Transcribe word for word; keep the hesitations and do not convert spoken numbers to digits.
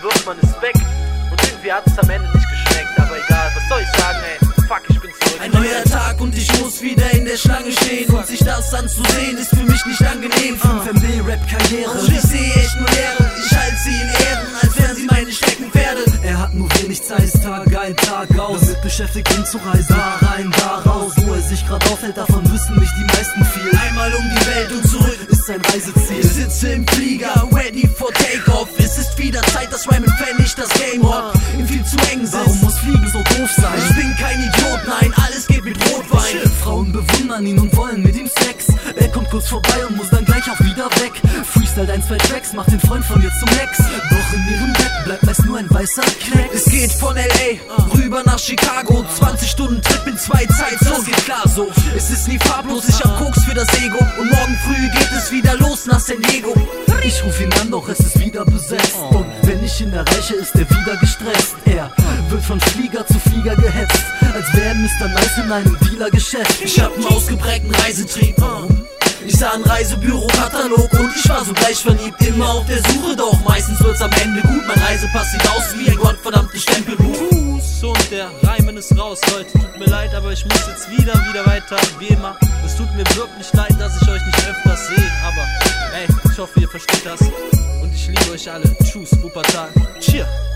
bewirbt, man ist weg. Und irgendwie hat es am Ende nicht geschmeckt, aber egal, was soll ich sagen, ey, fuck, ich bin zurück. Ein neuer Tag und ich muss wieder in der Schlange stehen. Und sich das anzusehen ist für mich nicht angenehm. fünf M B Rap-Karriere und ich sehe echt nur Leere. Ich halte sie in Ehren, als wären sie meine Steckenpferde. Er hat nur wenig Zeit, Tag ein, Tag aus, damit beschäftigt ihn zu reisen. Da rein, da raus, wo er sich grad aufhält, davon wissen nicht die meisten viel. Einmal um die Welt und zurück ist sein Reiseziel. Ich sitze im Flieger, ready for takeoff. Es ist wieder Zeit, dass Rhyme Fan nicht das Game rockt. In viel zu eng sitzt. Warum muss Fliegen so doof sein? Ich bin kein Idiot, nein, alles geht mit Rotwein. Frauen bewundern ihn und wollen mit ihm Sex. Er kommt kurz vorbei und muss dann gleich auch wieder weg. Freestyle ein, zwei Tracks, macht den Freund von ihr zum Lex. Doch in ihrem Bett bleibt meist nur ein weißer Klecks. Es geht von L A rüber nach Chicago. zwanzig Stunden Trip in zwei Zeitzonen, geht klar so. Es ist nie farblos, ich hab Koks für das Ego. Und morgen früh geht es wieder los nach San Diego. Ich ruf ihn an, doch es ist wieder besetzt. Und wenn ich ihn erreiche, ist er wieder gestresst. Er wird von Flieger zu Flieger gehetzt, als wäre Mister Nice in einem Dealergeschäft. Ich hab einen ausgeprägten Reisetrieb. Ich sah ein Reisebüro-Katalog und ich war so gleich verliebt. Immer auf der Suche, doch meistens wird's am Ende gut. Mein Reisepass sieht aus wie ein gottverdammtes Stempelbuch. Und der Reimen ist raus, Leute, tut mir leid, aber ich muss jetzt wieder, wieder weiter, wie immer. Es tut mir wirklich leid, dass ich euch nicht öfters sehe, aber ey, ich hoffe, ihr versteht das. Und ich liebe euch alle. Tschüss, Wuppertal. Cheer.